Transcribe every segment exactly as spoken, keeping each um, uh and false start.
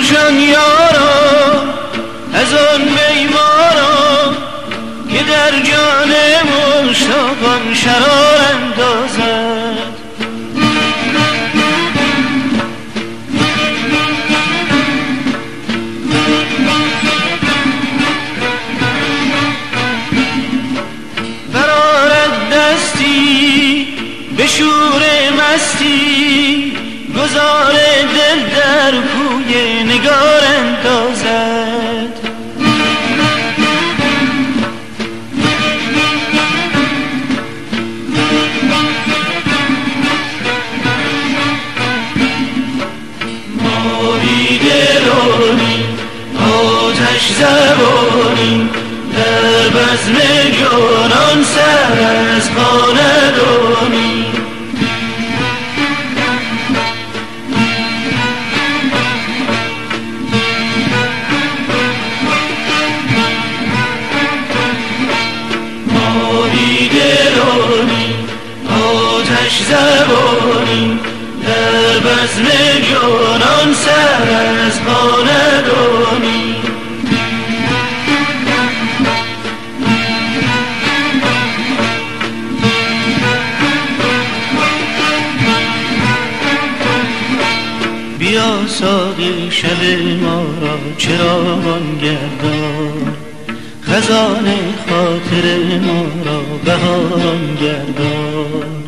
بنوشان یارا از آن میمارا که در جان مشتاقان شرار اندازد. برآرد دستی به شور مستی گذار دل در کوی نگار اندازد. ما بیدرانیم آتش زبانیم در بزم جانان سر از خاندانیم. ما بیدرانیم آتش زبانیم در بزم جانان سر از خاندانیم. بیا ساقی شب ما را چراغان گردان، خزان خاطر ما را بهاران گردان.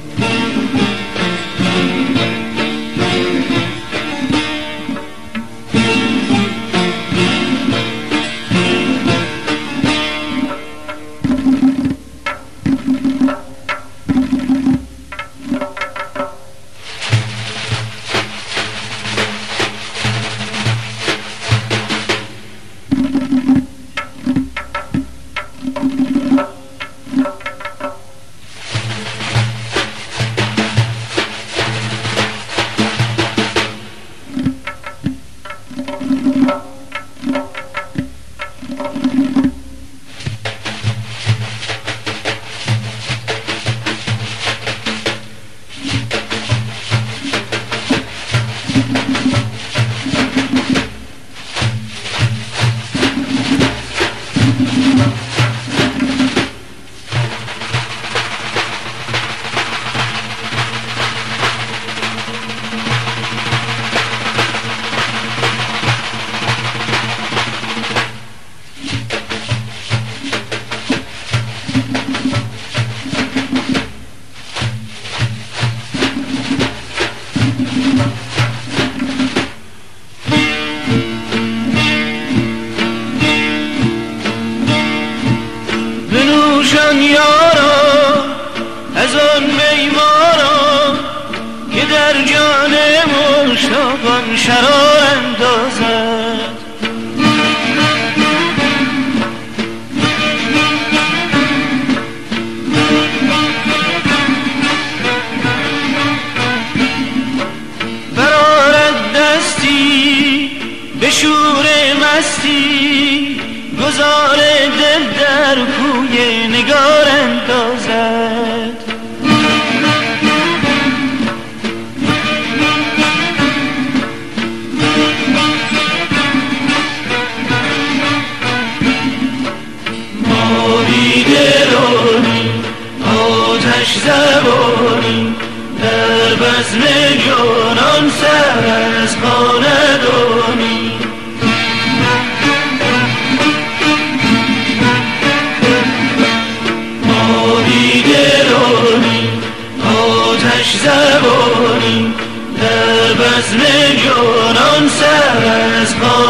بنوشان یارا از آن میمارا که در جان مشتاقان شرار اندازد. برآرد دستی به شور مستی گذار دل در کوی نگار اندازد. ما بیدرانیم آتش زبانیم در بزم جانان سر از خاندانیم. بیدرانیم آتش زبانیم در بزم جانان سر از